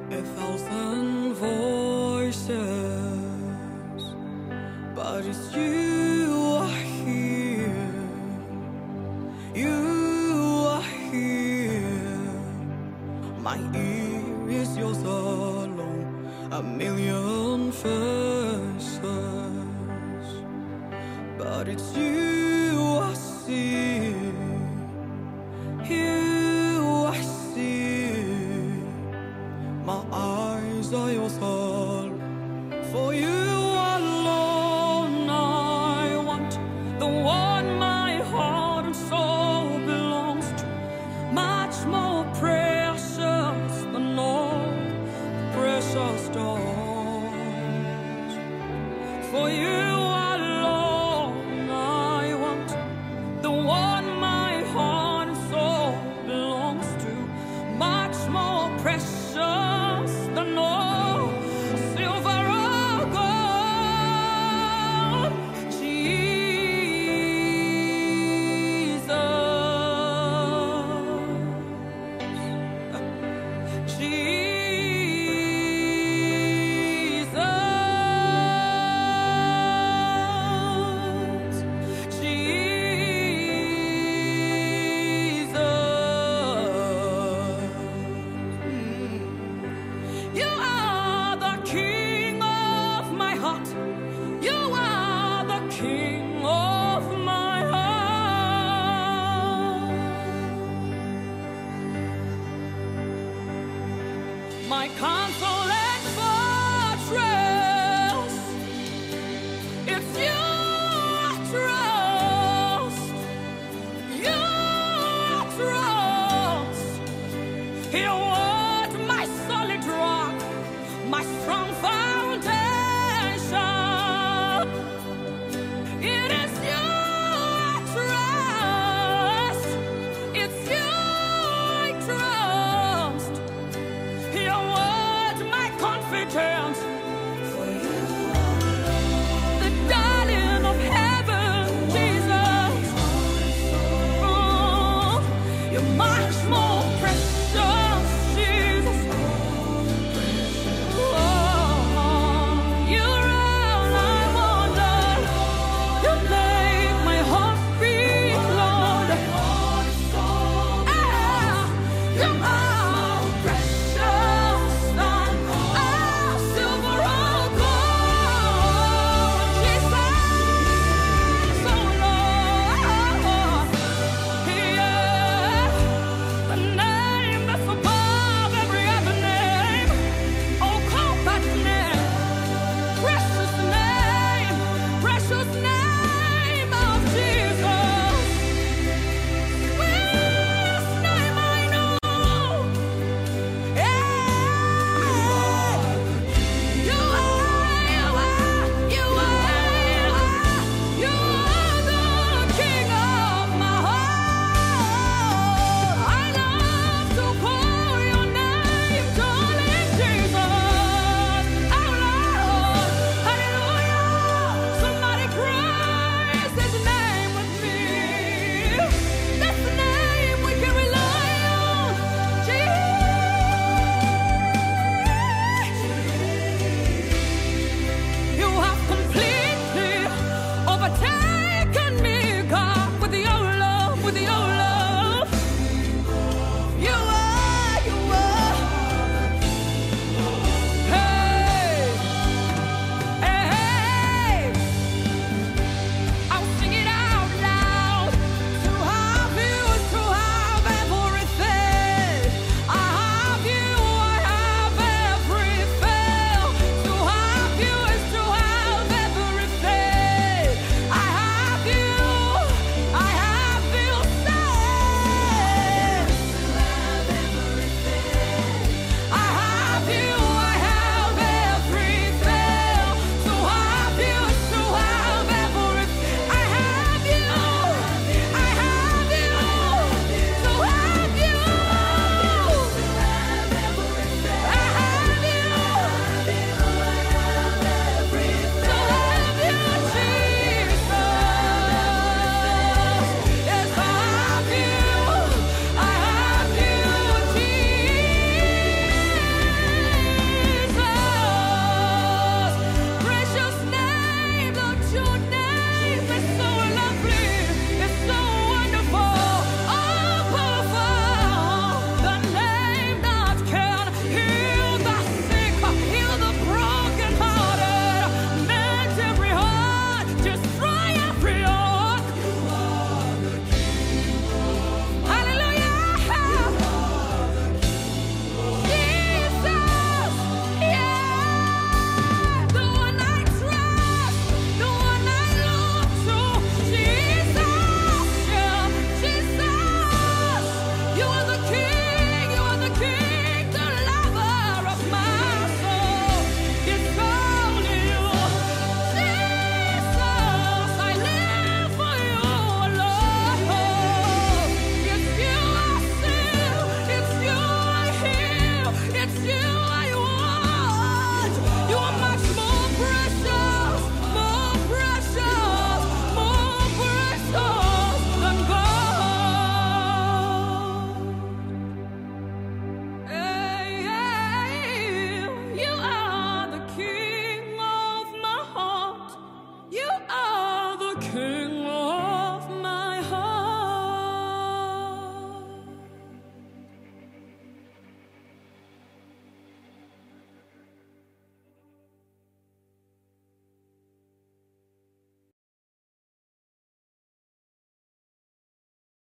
A thousand voices, but it's you I hear. You are here. My ear is yours alone. A million faces, but it's you I see. You I see. My eyes are yours alone. For you alone I want, the one my heart and soul belongs to, much more precious than all the precious stones. For you alone I want, the one my heart and soul belongs to, much more precious than all silver or gold. You are the king of my heart. You are the king of my heart. My console and fortress, it's you I trust. You I trust. You are my solid rock, my strong foundation. It is you I trust. It's you I trust. Your word, my confidence.